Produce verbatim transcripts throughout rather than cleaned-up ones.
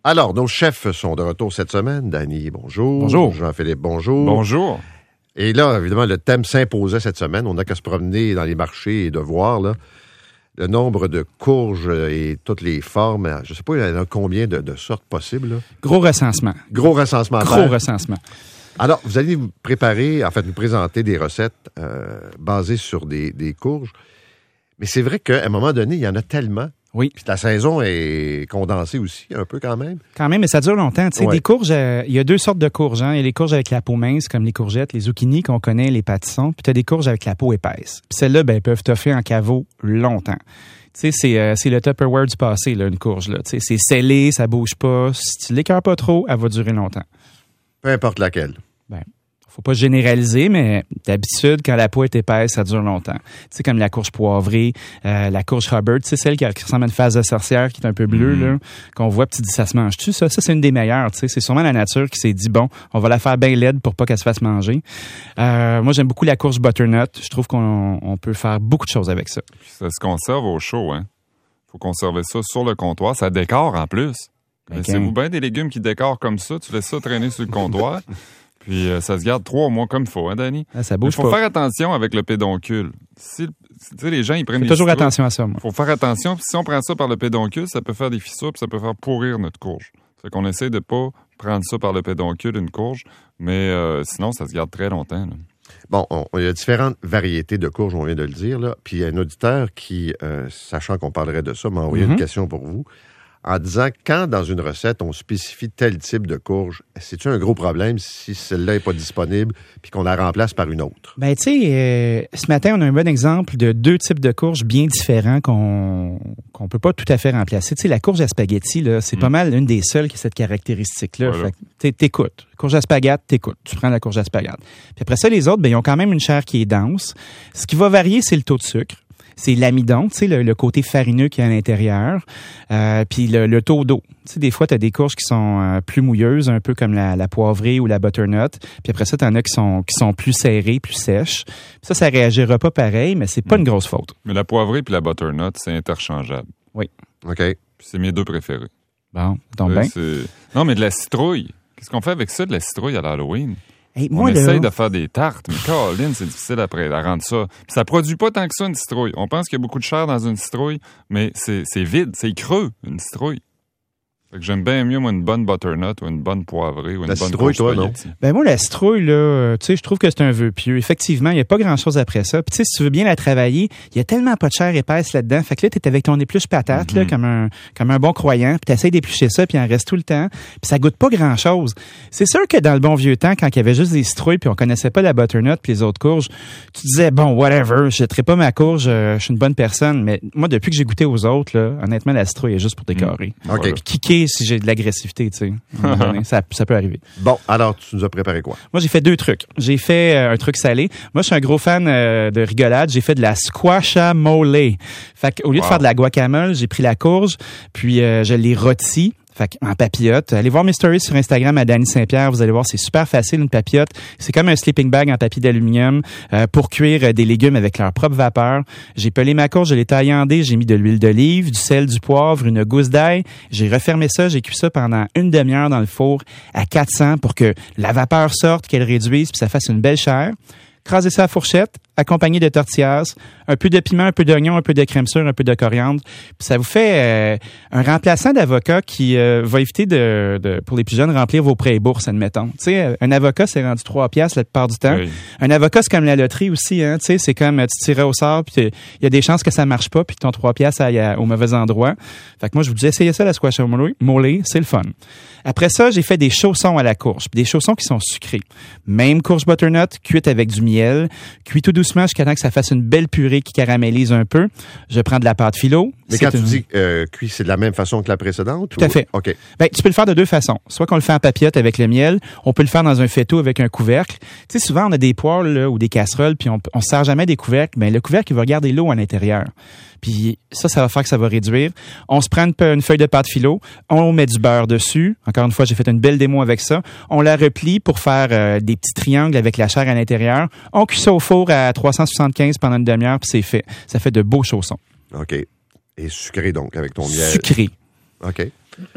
Alors, nos chefs sont de retour cette semaine. Dany, bonjour. Bonjour. Jean-Philippe, bonjour. Bonjour. Et là, évidemment, le thème s'imposait cette semaine. On n'a qu'à se promener dans les marchés et de voir là, le nombre de courges et toutes les formes. Je ne sais pas, il y en a combien de, de sortes possibles. Là. Gros recensement. Gros recensement. à Gros faire. recensement. Alors, vous allez vous préparer, en fait, nous présenter des recettes euh, basées sur des, des courges. Mais c'est vrai qu'à un moment donné, il y en a tellement. Oui. Puis la saison est condensée aussi, un peu quand même. Quand même, mais ça dure longtemps. Tu sais, Ouais. des courges, euh, il y a deux sortes de courges. Hein. Il y a les courges avec la peau mince, comme les courgettes, les zucchini qu'on connaît, les pâtissons. Puis tu as des courges avec la peau épaisse. Puis celles-là, ben, elles peuvent toffer en caveau longtemps. Tu sais, c'est, euh, c'est le Tupperware du passé, là, une courge. Là. Tu sais, c'est scellé, ça bouge pas. Si tu l'écœures pas trop, elle va durer longtemps. Peu importe laquelle. Ben, faut pas généraliser, mais d'habitude, quand la peau est épaisse, ça dure longtemps. Tu sais, comme la courge poivrée, euh, la courge Hubbard, tu sais, celle qui, qui ressemble à une face de sorcière, qui est un peu bleue, Mm. là, qu'on voit, puis tu dis, ça se mange-tu, ça? Ça, c'est une des meilleures, tu sais. C'est sûrement la nature qui s'est dit, bon, on va la faire bien laide pour pas qu'elle se fasse manger. Euh, moi, j'aime beaucoup la courge butternut. Je trouve qu'on on peut faire beaucoup de choses avec ça. Puis ça se conserve au chaud, hein. Faut conserver ça sur le comptoir. Ça décore en plus. Connaissez-vous bien des légumes qui décorent comme ça? Tu laisses ça traîner sur le comptoir. Puis euh, ça se garde trois mois comme il faut, hein, Dany? Ah, ça Il bouge faut pas. faire attention avec le pédoncule. Si, tu sais, les gens, ils prennent Fais des toujours citrouilles. attention à ça, moi. Il faut faire attention. Puis si on prend ça par le pédoncule, ça peut faire des fissures, puis ça peut faire pourrir notre courge. Fait qu'on essaie de pas prendre ça par le pédoncule, une courge, mais euh, sinon, ça se garde très longtemps, là. Bon, on- il y a différentes variétés de courges, on vient de le dire, là. Puis il y a un auditeur qui, euh, sachant qu'on parlerait de ça, m'a envoyé Mhm. une question pour vous en disant, quand dans une recette, on spécifie tel type de courge, c'est-tu un gros problème si celle-là n'est pas disponible puis qu'on la remplace par une autre? Ben, tu sais, euh, ce matin, on a un bon exemple de deux types de courges bien différents qu'on qu'on peut pas tout à fait remplacer. Tu sais, la courge à spaghetti, là, c'est Mm. pas mal une des seules qui a cette caractéristique-là. Voilà. Fait que, t'é- t'écoutes. Courge à spaghetti, t'écoutes. Tu prends la courge à spaghetti. Puis après ça, les autres, ben, ils ont quand même une chair qui est dense. Ce qui va varier, c'est le taux de sucre. C'est l'amidon, tu sais, le, le côté farineux qu'il y a à l'intérieur, euh, puis le, le taux d'eau. Tu sais, des fois, tu as des courges qui sont euh, plus mouilleuses, un peu comme la, la poivrée ou la butternut. Puis après ça, tu en as qui sont, qui sont plus serrées, plus sèches. Puis ça, ça réagira pas pareil, mais c'est pas une grosse faute. Mais la poivrée puis la butternut, c'est interchangeable. OK. Puis c'est mes deux préférés. Bon, ça tombe Ouais, bien. c'est- Non, mais de la citrouille. Qu'est-ce qu'on fait avec ça, de la citrouille à l'Halloween? Hey, On moi, là, essaye de faire des tartes, mais Caroline, c'est difficile après à rendre ça. Puis ça produit pas tant que ça, une citrouille. On pense qu'il y a beaucoup de chair dans une citrouille, mais c'est c'est vide, c'est creux, une citrouille. Fait que j'aime bien mieux, moi, une bonne butternut ou une bonne poivrée ou une La bonne citrouille, courge toi, non? spaghetti. ben moi, la citrouille, là, euh, tu sais, je trouve que c'est un vœu pieux. Effectivement, il n'y a pas grand-chose après ça. Puis tu sais, si tu veux bien la travailler, il y a tellement pas de chair épaisse là-dedans. Fait que là, t'es avec ton épluche patate, là, Mhm. comme un comme un bon croyant, puis t'essayes d'éplucher ça, puis il en reste tout le temps. Puis ça goûte pas grand-chose. C'est sûr que dans le bon vieux temps, quand il y avait juste des citrouilles, puis on connaissait pas la butternut puis les autres courges, tu disais, bon, whatever, je jetterai pas ma courge, euh, je suis une bonne personne. Mais moi, depuis que j'ai goûté aux autres, là, honnêtement, la citrouille est juste pour décorer. OK. Voilà. Puis kicker si j'ai de l'agressivité, tu sais. À un moment donné, ça, ça peut arriver. Bon, alors, tu nous as préparé quoi? Moi, j'ai fait deux trucs. J'ai fait euh, un truc salé. Moi, je suis un gros fan euh, de rigolade. J'ai fait de la squashamole. Fait qu'au lieu de Wow. faire de la guacamole, j'ai pris la courge, puis euh, je l'ai rôti. Fait en papillote. Allez voir mes stories sur Instagram à Dany Saint-Pierre. Vous allez voir, c'est super facile, une papillote. C'est comme un sleeping bag en papier d'aluminium euh, pour cuire euh, des légumes avec leur propre vapeur. J'ai pelé ma courge, je l'ai taillée en dés. J'ai mis de l'huile d'olive, du sel, du poivre, une gousse d'ail. J'ai refermé ça. J'ai cuit ça pendant une demi-heure dans le four à quatre cents pour que la vapeur sorte, qu'elle réduise, puis ça fasse une belle chair. Crasez ça à la fourchette, accompagné de tortillas, un peu de piment, un peu d'oignon, un peu de crème sûre, un peu de coriandre. Puis ça vous fait euh, un remplaçant d'avocat qui euh, va éviter de, de, pour les plus jeunes, remplir vos prêts et bourses, admettons. Tu sais, un avocat, c'est rendu trois piastres la plupart du temps. Oui. Un avocat, c'est comme la loterie aussi, hein. Tu sais, c'est comme euh, tu tirais au sort, puis il y a des chances que ça marche pas, puis que ton trois piastres aille à- au mauvais endroit. Fait que moi, je vous dis, essayez ça, la squashamole, c'est le fun. Après ça, j'ai fait des chaussons à la courge, puis des chaussons qui sont sucrés. Même courge butternut, cuite avec du miel, cuit tout doucement jusqu'à temps que ça fasse une belle purée qui caramélise un peu. Je prends de la pâte philo. Mais C'est quand tu une- dis euh, cuit, c'est de la même façon que la précédente? Tout à fait. OK. Ben, tu peux le faire de deux façons. Soit qu'on le fait en papillote avec le miel, on peut le faire dans un faitout avec un couvercle. Tu sais, souvent, on a des poêles là, ou des casseroles, puis on ne se sert jamais des couvercles. Ben, le couvercle, il va garder l'eau à l'intérieur. Puis ça, ça va faire que ça va réduire. On se prend une, une feuille de pâte philo, on met du beurre dessus. Encore une fois, j'ai fait une belle démo avec ça. On la replie pour faire euh, des petits triangles avec la chair à l'intérieur. On cuit ça au four à trois cent soixante-quinze pendant une demi-heure, puis c'est fait. Ça fait de beaux chaussons. OK. Et sucré, donc, avec ton miel. Sucré. OK.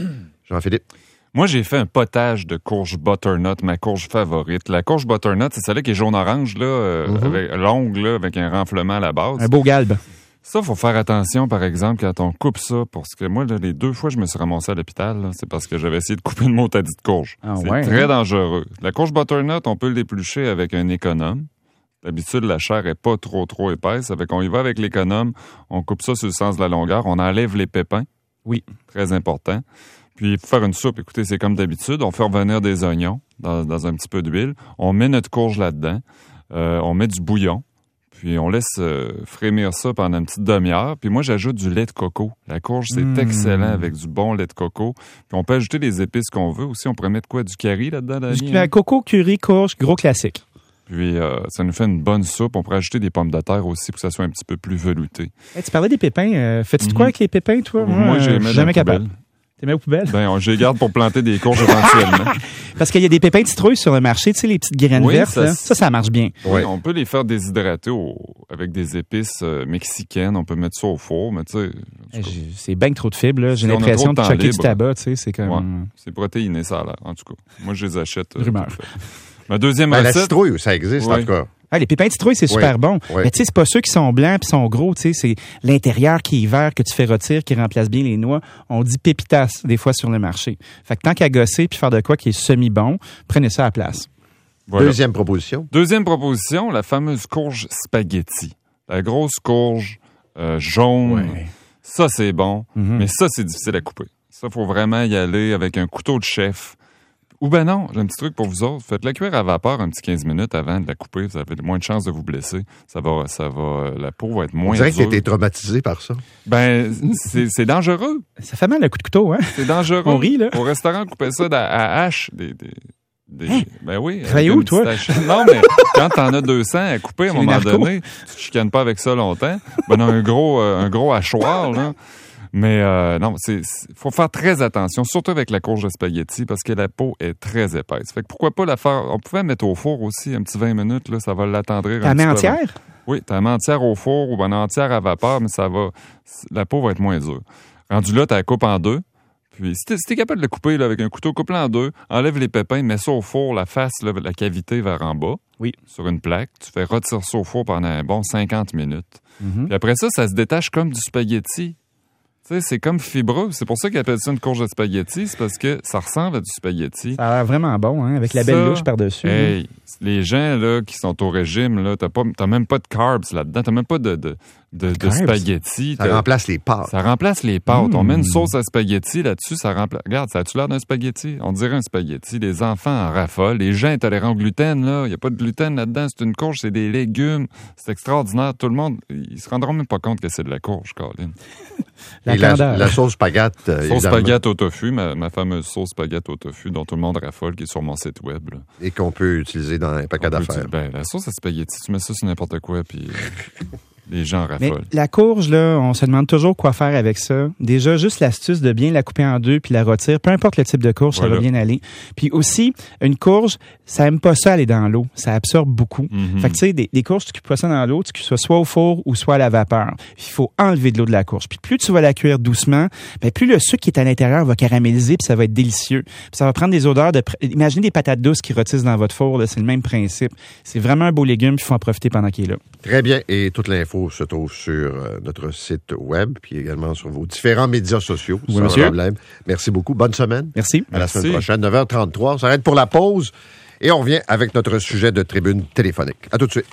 Jean-Philippe. Moi, j'ai fait un potage de courge butternut, ma courge favorite. La courge butternut, c'est celle-là qui est jaune-orange, là, euh, Mm-hmm. avec, longue, là, avec un renflement à la base. Un beau galbe. Ça, faut faire attention, par exemple, quand on coupe ça, parce que moi, là, les deux fois que je me suis ramassé à l'hôpital, là, c'est parce que j'avais essayé de couper une motadie de courge. Ah c'est ouais, très hein? dangereux. La courge butternut, on peut l'éplucher avec un économe. D'habitude, la chair est pas trop, trop épaisse. Avec, on y va avec l'économe, on coupe ça sur le sens de la longueur, on enlève les pépins. Oui. Très important. Puis, pour faire une soupe, écoutez, c'est comme d'habitude, on fait revenir des oignons dans, dans un petit peu d'huile, on met notre courge là-dedans, euh, on met du bouillon, puis on laisse euh, frémir ça pendant une petite demi-heure. Puis moi, j'ajoute du lait de coco. La courge, c'est Mmh. excellent avec du bon lait de coco. Puis on peut ajouter les épices qu'on veut aussi. On pourrait mettre quoi? Du curry là-dedans, Dani? Du euh, coco, curry, courge, gros classique. Puis euh, ça nous fait une bonne soupe. On pourrait ajouter des pommes de terre aussi pour que ça soit un petit peu plus velouté. Hey, tu parlais des pépins. Euh, Fais-tu de Mhm. quoi avec les pépins, toi? Moi, j'ai euh, les je mets suis dans jamais la poubelle. capable. T'es mis aux poubelles? Ben, on, je les garde pour planter des courges éventuellement. Parce qu'il y a des pépins de citrouille sur le marché, tu sais, les petites graines Oui, vertes. ça, là. Ça, ça marche bien. Oui, Ouais. on peut les faire déshydrater au- avec des épices euh, mexicaines. On peut mettre ça au four, mais tu sais, en tout Hey, cas, j'ai- C'est bien trop de fibres. là. J'ai Si on a l'impression trop de de temps choquer du libre. tabac. Tu sais, c'est comme... Ouais. c'est protéiné, ça a l'air, en tout cas. Moi, je les achète. euh, Rumeur. tout fait. Ma deuxième Ben, la recette... citrouille, ça existe, en Oui. tout cas. Ah, les pépins de citrouille, c'est super Oui, bon. oui. Mais tu sais, c'est pas ceux qui sont blancs puis sont gros, tu sais, c'est l'intérieur qui est vert que tu fais rôtir, qui remplace bien les noix. On dit pépitas des fois sur le marché. Fait que tant qu'à gosser puis faire de quoi qui est semi-bon, prenez ça à la place. Voilà. Deuxième proposition. Deuxième proposition, la fameuse courge spaghetti. La grosse courge euh, jaune. Ça, c'est bon, Mhm. mais ça, c'est difficile à couper. Ça, faut vraiment y aller avec un couteau de chef. Ou ben non, j'ai un petit truc pour vous autres. Faites-la cuire à vapeur un petit quinze minutes avant de la couper. Vous avez moins de chances de vous blesser. Ça va, ça va, la peau va être On moins dirait que dure. tu été traumatisé par ça. Ben, c'est, c'est dangereux. Ça fait mal le coup de couteau, hein? C'est dangereux. On rit, là. Au restaurant, couper ça à, à hache. Des, des, des, Hein? Ben oui. Travaillez avec où, une toi? petite hache. Non, mais quand t'en as deux cents à couper à un Chez les moment narcos. donné, tu te chicanes pas avec ça longtemps. Ben, un gros, euh, un gros hachoir, là. Mais euh, non, c'est, c'est faut faire très attention, surtout avec la courge de spaghetti, parce que la peau est très épaisse. Fait que pourquoi pas la faire... On pouvait la mettre au four aussi, un petit vingt minutes, là, ça va l'attendrir La un mets petit peu avant. entière? Oui, tu la mets entière au four ou ben entière à vapeur, mais ça va... La peau va être moins dure. Rendu là, tu la coupes en deux. Puis si t'es, si t'es capable de le couper là, avec un couteau, coupe-le en deux, enlève les pépins, mets ça au four, la face, là, la cavité vers en bas, Oui. sur une plaque. Tu fais retirer ça au four pendant un bon cinquante minutes. Mhm. Puis après ça, ça se détache comme du spaghetti. Tu sais, c'est comme fibreux. C'est pour ça qu'ils appellent ça une courge de spaghetti. C'est parce que ça ressemble à du spaghetti. Ça a l'air vraiment bon, hein, avec la Ça, belle louche par-dessus. Hey, les gens là, qui sont au régime, là, t'as, pas, t'as même pas de carbs là-dedans. T'as même pas de, de, de, de Carbs? spaghetti. Ça T'as- remplace les pâtes. ça remplace les pâtes. Mm. On met une sauce à spaghetti là-dessus, ça remplace. Regarde, ça a-tu l'air d'un spaghetti? On dirait un spaghetti. Les enfants en raffolent. Les gens intolérants au gluten, là, il n'y a pas de gluten là-dedans. C'est une courge, c'est des légumes. C'est extraordinaire. Tout le monde, ils se rendront même pas compte que c'est de la courge, Colin. La Et la, candeur. la sauce spaghetti. euh, Sauce évidemment, spaghetti au tofu, ma, ma fameuse sauce spaghetti au tofu dont tout le monde raffole, qui est sur mon site web. Là. Et qu'on peut utiliser dans un paquet On peut d'affaires. dire, ben, la sauce à spaghetti, tu mets ça sur n'importe quoi, puis euh, les gens Mais raffolent. la courge, là, on se demande toujours quoi faire avec ça. Déjà, juste l'astuce de bien la couper en deux puis la rôtir. Peu importe le type de courge, ça Voilà. va bien aller. Puis aussi, une courge, ça aime pas ça aller dans l'eau. Ça absorbe beaucoup. Mhm. Fait que tu sais, des, des courges, tu cuis pas ça dans l'eau, tu cuis ça soit au four ou soit à la vapeur. Il faut enlever de l'eau de la courge. Puis plus tu vas la cuire doucement, ben plus le sucre qui est à l'intérieur va caraméliser puis ça va être délicieux. Puis ça va prendre des odeurs de... pr- Imaginez des patates douces qui rôtissent dans votre four, là, c'est le même principe. C'est vraiment un beau légume, puis il faut en profiter pendant qu'il est là. Très bien. Et toute l'info se trouve sur euh, notre site web, puis également sur vos différents médias sociaux. Oui, sans monsieur. problème. Merci beaucoup. Bonne semaine. Merci. À la Merci. semaine prochaine, neuf heures trente-trois. On s'arrête pour la pause et on revient avec notre sujet de tribune téléphonique. À tout de suite.